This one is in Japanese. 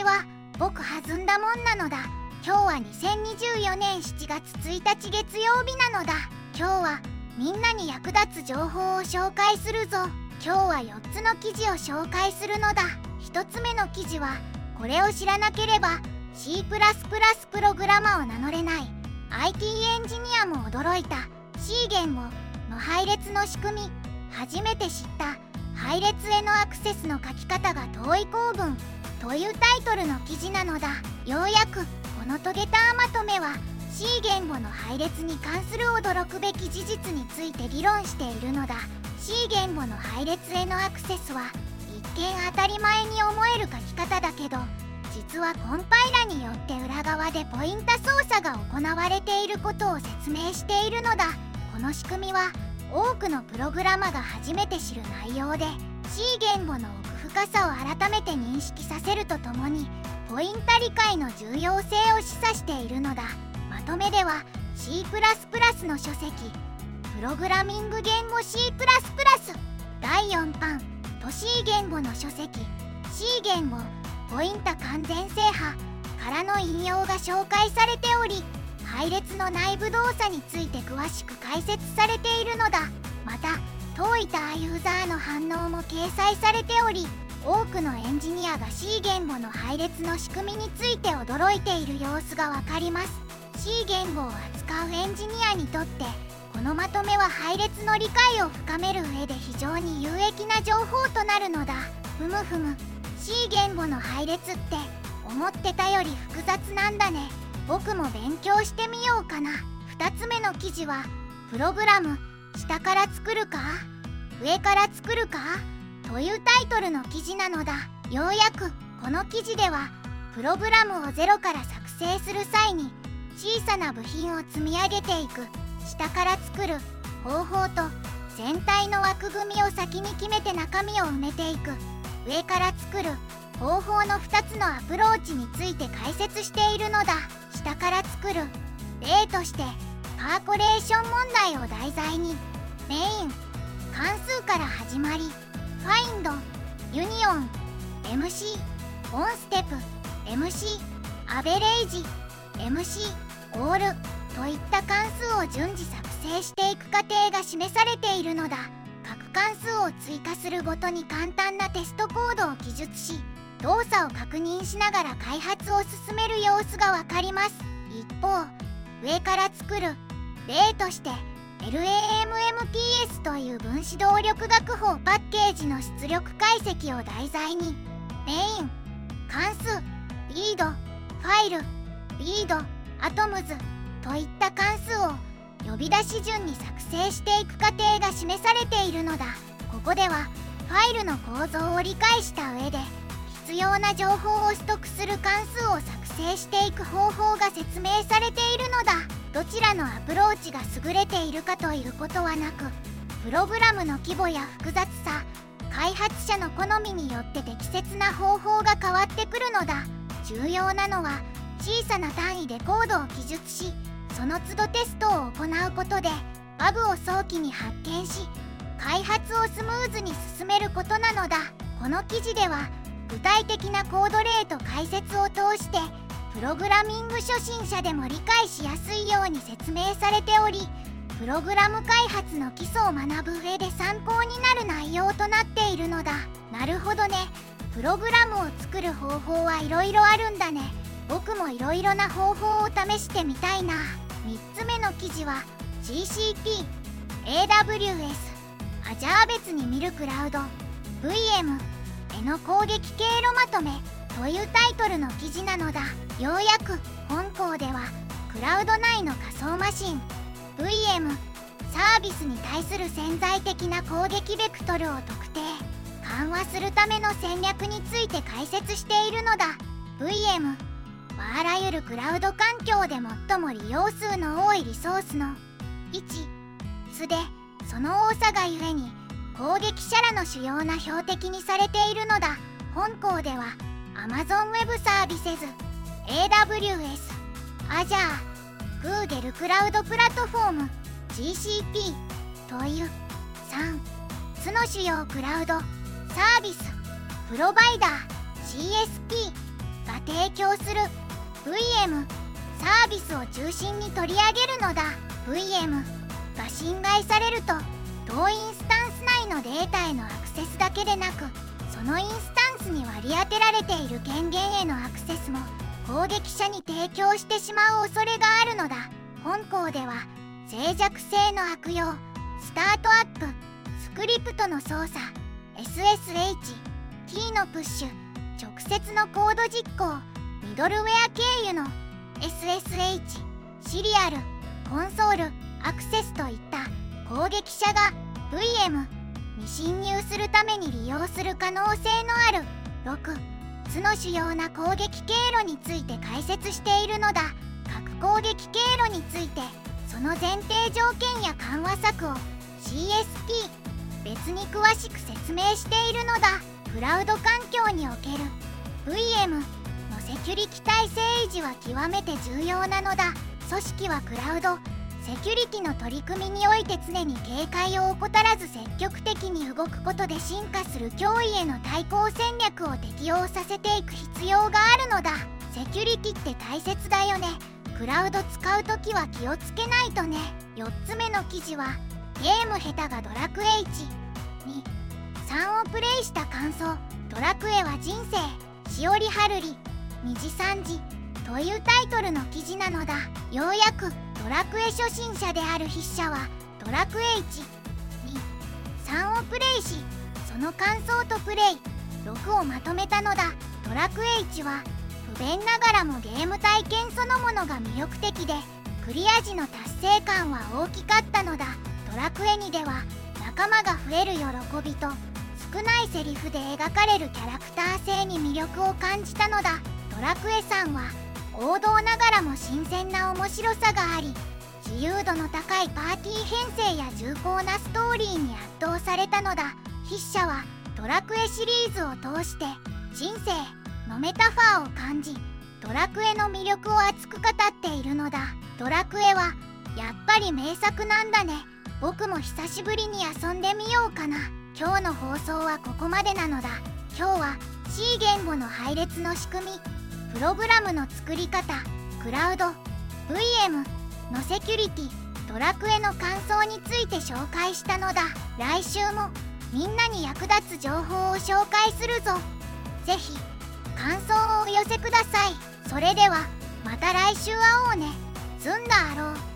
ちは。僕弾んだもんなのだ。今日は2024年7月1日月曜日なのだ。今日はみんなに役立つ情報を紹介するぞ。今日は4つの記事を紹介するのだ。1つ目の記事は、これを知らなければ C++ プログラマーを名乗れない IT エンジニアも驚いた C 言語の配列の仕組み。初めて知った配列へのアクセスの書き方が遠い構文というタイトルの記事なのだ。ようやくこのトゲターまとめは C 言語の配列に関する驚くべき事実について議論しているのだ。 C 言語の配列へのアクセスは一見当たり前に思える書き方だけど、実はコンパイラによって裏側でポインタ操作が行われていることを説明しているのだ。この仕組みは多くのプログラマが初めて知る内容で、 C 言語の奥深さを改めて認識させるとともにポインタ理解の重要性を示唆しているのだ。まとめでは C++ の書籍プログラミング言語 C++ 第4版と C 言語の書籍 C 言語ポインタ完全制覇からの引用が紹介されており、配列の内部動作について詳しく解説されているのだ。また当いたユーザーの反応も掲載されており、多くのエンジニアが C 言語の配列の仕組みについて驚いている様子がわかります。 C 言語を扱うエンジニアにとってこのまとめは配列の理解を深める上で非常に有益な情報となるのだ。ふむふむ、 C 言語の配列って思ってたより複雑なんだね。僕も勉強してみようかな。2つ目の記事は、プログラム下から作るか上から作るかというタイトルの記事なのだ。ようやくこの記事ではプログラムをゼロから作成する際に小さな部品を積み上げていく下から作る方法と、全体の枠組みを先に決めて中身を埋めていく上から作る方法の2つのアプローチについて解説しているのだ。下から作る例として、パーコレーション問題を題材にメイン関数から始まり、ファインド、ユニオン、MC、オンステップ、MC、アベレージ、MC、オールといった関数を順次作成していく過程が示されているのだ。各関数を追加するごとに簡単なテストコードを記述し、動作を確認しながら開発を進める様子がわかります。一方、上から作る例として LAMMPS という分子動力学法パッケージの出力解析を題材に、メイン、関数、リード、ファイル、リード、アトムズといった関数を呼び出し順に作成していく過程が示されているのだ。ここではファイルの構造を理解した上で必要な情報をストックする関数を作成していく方法が説明されているのだ。どちらのアプローチが優れているかということはなく、プログラムの規模や複雑さ、開発者の好みによって適切な方法が変わってくるのだ。重要なのは小さな単位でコードを記述し、その都度テストを行うことでバグを早期に発見し、開発をスムーズに進めることなのだ。この記事では具体的なコード例と解説を通して、プログラミング初心者でも理解しやすいように説明されており、プログラム開発の基礎を学ぶ上で参考になる内容となっているのだ。なるほどね。プログラムを作る方法はいろいろあるんだね。僕もいろいろな方法を試してみたいな。3つ目の記事は GCP、AWS、Azure 別に見るクラウド、VM への攻撃経路まとめというタイトルの記事なのだ。ようやく本校ではクラウド内の仮想マシン VM サービスに対する潜在的な攻撃ベクトルを特定緩和するための戦略について解説しているのだ。 VM はあらゆるクラウド環境で最も利用数の多いリソースの1数で、その多さがゆえに攻撃者らの主要な標的にされているのだ。本校では Amazon Web Services、AWS、Azure、Google クラウドプラットフォーム、GCP という3つの主要クラウドサービスプロバイダー CSP が提供する VM サービスを中心に取り上げるのだ。 VM が侵害されると、同インスタンス内のデータへのアクセスだけでなく、そのインスタンスに割り当てられている権限へのアクセスも攻撃者に提供してしまう恐れがあるのだ。本項では脆弱性の悪用、スタートアップ、スクリプトの操作、SSH、キーのプッシュ、直接のコード実行、ミドルウェア経由の SSH、シリアル、コンソール、アクセスといった攻撃者が VM に侵入するために利用する可能性のある6つの主要な攻撃経路について解説しているのだ。各攻撃経路についてその前提条件や緩和策を CSP 別に詳しく説明しているのだ。クラウド環境における VM のセキュリティ体制維持は極めて重要なのだ。組織はクラウドセキュリティの取り組みにおいて常に警戒を怠らず積極的に動くことで進化する脅威への対抗戦略を適用させていく必要があるのだ。セキュリティって大切だよね。クラウド使うときは気をつけないとね。4つ目の記事はゲーム下手がドラクエ1、2、3をプレイした感想。ドラクエは人生、しおりはるり、虹三時というタイトルの記事なのだ。ようやくドラクエ初心者である筆者はドラクエ1、2、3をプレイし、その感想とプレイ6をまとめたのだ。ドラクエ1は不便ながらもゲーム体験そのものが魅力的で、クリア時の達成感は大きかったのだ。ドラクエ2では仲間が増える喜びと少ないセリフで描かれるキャラクター性に魅力を感じたのだ。ドラクエ3は王道ながらも新鮮な面白さがあり、自由度の高いパーティー編成や重厚なストーリーに圧倒されたのだ。筆者はドラクエシリーズを通して人生のメタファーを感じ、ドラクエの魅力を熱く語っているのだ。ドラクエはやっぱり名作なんだね。僕も久しぶりに遊んでみようかな。今日の放送はここまでなのだ。今日は C 言語の配列の仕組み、プログラムの作り方、クラウド、VM のセキュリティ、ドラクエの感想について紹介したのだ。来週もみんなに役立つ情報を紹介するぞ。ぜひ感想をお寄せください。それではまた来週会おうね。ずんだあろう。